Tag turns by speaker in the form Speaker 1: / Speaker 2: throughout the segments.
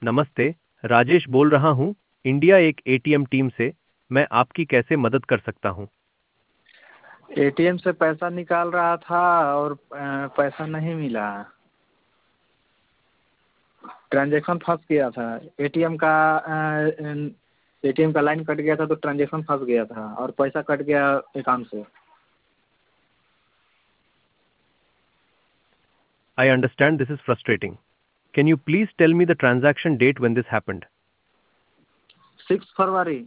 Speaker 1: नमस्ते, राजेश बोल रहा हूँ, इंडिया एक एटीएम टीम से। मैं आपकी कैसे मदद कर सकता हूँ?
Speaker 2: एटीएम से पैसा निकाल रहा था और पैसा नहीं मिला। ट्रांजैक्शन फंस गया था। एटीएम का लाइन कट गया था तो ट्रांजैक्शन फंस गया था और पैसा कट गया अकाउंट से।
Speaker 1: I understand this is frustrating. Can you please tell me the transaction date when this happened?
Speaker 2: 6 फरवरी।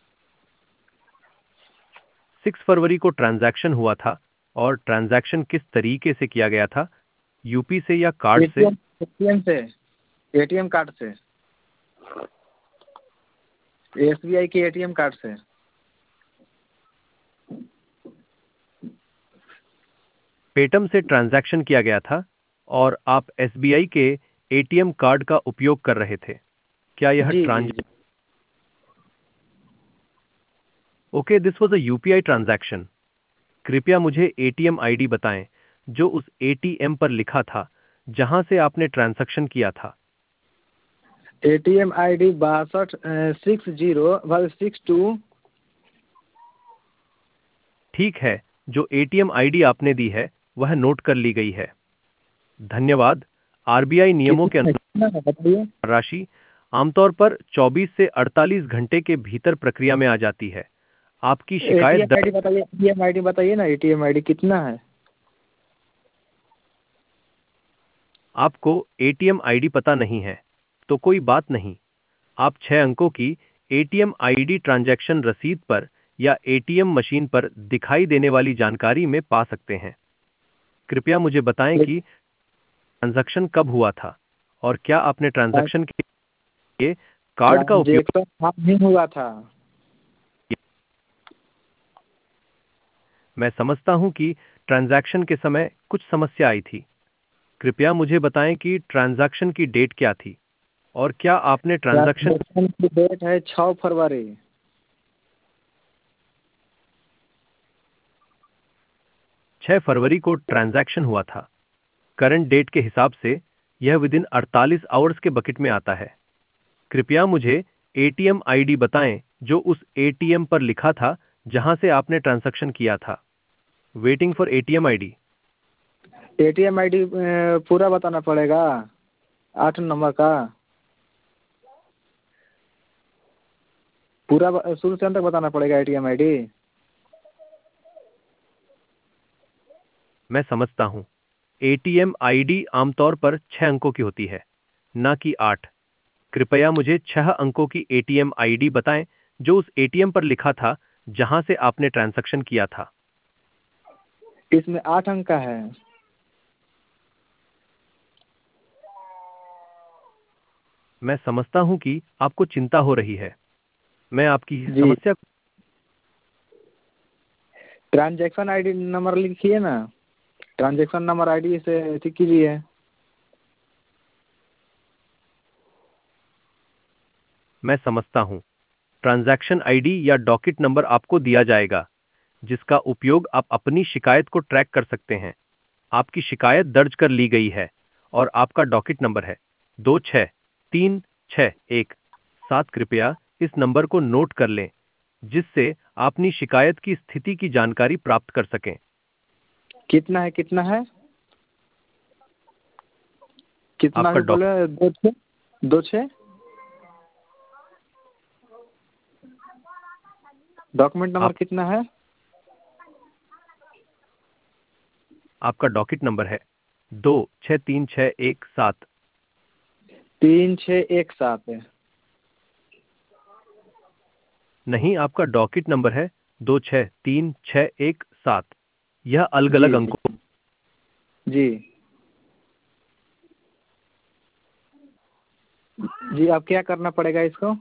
Speaker 1: 6 फरवरी को ट्रांजैक्शन हुआ था और ट्रांजैक्शन किस तरीके से किया गया था? यूपी से या कार्ड से?
Speaker 2: एटीएम से, एटीएम कार्ड से, एसबीआई के एटीएम कार्ड से।
Speaker 1: पेटीएम से ट्रांजैक्शन किया गया था और आप एसबीआई के एटीएम कार्ड का उपयोग कर रहे थे। क्या यह
Speaker 2: जी जी
Speaker 1: ट्रांज
Speaker 2: जी।
Speaker 1: Okay, this was a UPI transaction. कृपया मुझे एटीएम आईडी बताएं जो उस एटीएम पर लिखा था जहां से आपने ट्रांजैक्शन किया था।
Speaker 2: ATM ID 626062।
Speaker 1: ठीक है, जो एटीएम आईडी आपने दी है वह नोट कर ली गई है। धन्यवाद। आरबीआई नियमों के
Speaker 2: कितना है बताइए।
Speaker 1: अनुसार राशि आमतौर पर 24 से 48 घंटे के भीतर प्रक्रिया में आ जाती है। आपकी शिकायत
Speaker 2: एटीएम आईडी बताइए, एटीएम आईडी बताइए ना, एटीएम आईडी कितना है?
Speaker 1: आपको एटीएम आईडी पता नहीं है तो कोई बात नहीं। आप 6 अंकों की एटीएम आईडी ट्रांजैक्शन रसीद पर या एटीएम मशीन पर दिखाई देने वाली जानकारी में पा सकते हैं। कृपया मुझे बताएं कि ट्रांजैक्शन कब हुआ था और क्या आपने ट्रांजैक्शन के लिए कार्ड का उपयोग?
Speaker 2: ट्रांजेक्शन हाँ नहीं हुआ था।
Speaker 1: मैं समझता हूं कि ट्रांजैक्शन के समय कुछ समस्या आई थी। कृपया मुझे बताएं कि ट्रांजैक्शन की डेट क्या थी और क्या आपने ट्रांजैक्शन
Speaker 2: ट्रांजेक्शन की डेट है 6 फरवरी।
Speaker 1: 6 फरवरी को ट्रांजैक्शन हुआ था। करंट डेट के हिसाब से यह विदिन 48 आवर्स के बकेट में आता है। कृपया मुझे एटीएम आईडी बताएं जो उस एटीएम पर लिखा था जहां से आपने ट्रांजैक्शन किया था। Waiting for ATM ID.
Speaker 2: ATM ID पूरा बताना पड़ेगा, 8 नंबर का पूरा शुरू से अंत तक बताना पड़ेगा एटीएम आईडी।
Speaker 1: मैं समझता हूं। एटीएम आईडी आमतौर पर 6 अंकों की होती है, न कि 8। कृपया मुझे 6 अंकों की एटीएम आईडी बताएं जो उस एटीएम पर लिखा था जहां से आपने ट्रांजैक्शन किया था।
Speaker 2: इसमें 8 अंक का है।
Speaker 1: मैं समझता हूं कि आपको चिंता हो रही है। मैं आपकी
Speaker 2: जी,
Speaker 1: समस्या
Speaker 2: ट्रांजेक्शन आईडी नंबर लिखिए ना, ट्रांजेक्शन नंबर आईडी से अथी कीजिए।
Speaker 1: मैं समझता हूं। ट्रांजैक्शन आईडी या डॉकेट नंबर आपको दिया जाएगा जिसका उपयोग आप अपनी शिकायत को ट्रैक कर सकते हैं। आपकी शिकायत दर्ज कर ली गई है और आपका डॉकेट नंबर है 263617। कृपया इस नंबर को नोट कर लें जिससे अपनी शिकायत की स्थिति की जानकारी प्राप्त कर सकें।
Speaker 2: कितना है, कितना है, कितना
Speaker 1: आपका
Speaker 2: है बोले? 2 6 डॉक्यूमेंट नंबर
Speaker 1: आप,
Speaker 2: कितना है?
Speaker 1: आपका डॉकेट नंबर है 263617।
Speaker 2: 3617 है।
Speaker 1: नहीं, आपका डॉकेट नंबर है 263617। यह अलग अलग
Speaker 2: जी जी
Speaker 1: अंकों।
Speaker 2: जी जी। अब क्या करना पड़ेगा इसको?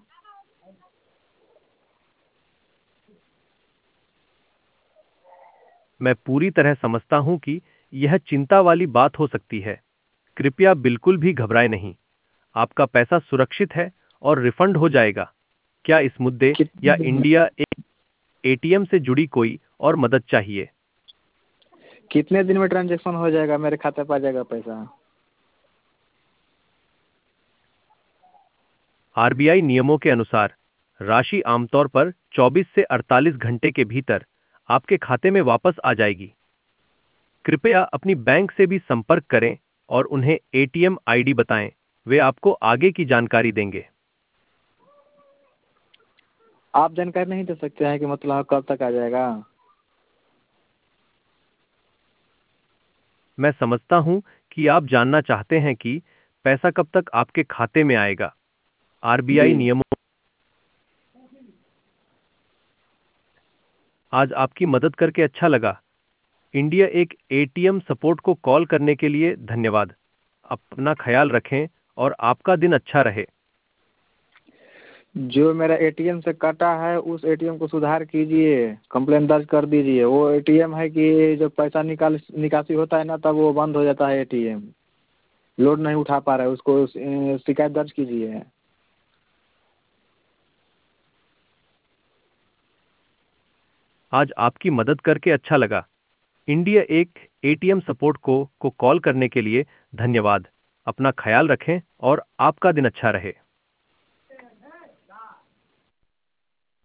Speaker 1: मैं पूरी तरह समझता हूं कि यह चिंता वाली बात हो सकती है। कृपया बिल्कुल भी घबराएं नहीं। आपका पैसा सुरक्षित है और रिफंड हो जाएगा। क्या इस मुद्दे
Speaker 2: कितने
Speaker 1: या
Speaker 2: दिन में,
Speaker 1: इंडिया एक एटीएम से जुड़ी कोई और मदद चाहिए?
Speaker 2: कितने दिन में ट्रांजेक्शन हो जाएगा, मेरे खाते पर आ जाएगा पैसा?
Speaker 1: आरबीआई नियमों के अनुसार राशि आमतौर पर 24 से 48 घंटे के भीतर आपके खाते में वापस आ जाएगी। कृपया अपनी बैंक से भी संपर्क करें और उन्हें एटीएम आईडी बताएं। वे आपको आगे की जानकारी देंगे।
Speaker 2: आप जानकारी नहीं दे सकते हैं कि मतलब कब तक आ जाएगा?
Speaker 1: मैं समझता हूं कि आप जानना चाहते हैं कि पैसा कब तक आपके खाते में आएगा।
Speaker 2: जी।
Speaker 1: आरबीआई नियमों आज आपकी मदद करके अच्छा लगा। इंडिया एक एटीएम सपोर्ट को कॉल करने के लिए धन्यवाद। अपना ख्याल रखें और आपका दिन अच्छा रहे।
Speaker 2: जो मेरा एटीएम से कटा है उस एटीएम को सुधार कीजिए, कंप्लेन दर्ज कर दीजिए। वो एटीएम है कि जब पैसा निकासी होता है ना तब वो बंद हो जाता है एटीएम, लोड नहीं उठा पा रहा है, उसको शिकायत दर्ज कीजिए।
Speaker 1: आज आपकी मदद करके अच्छा लगा। इंडिया एक एटीएम सपोर्ट को कॉल करने के लिए धन्यवाद। अपना ख्याल रखें और आपका दिन अच्छा रहे।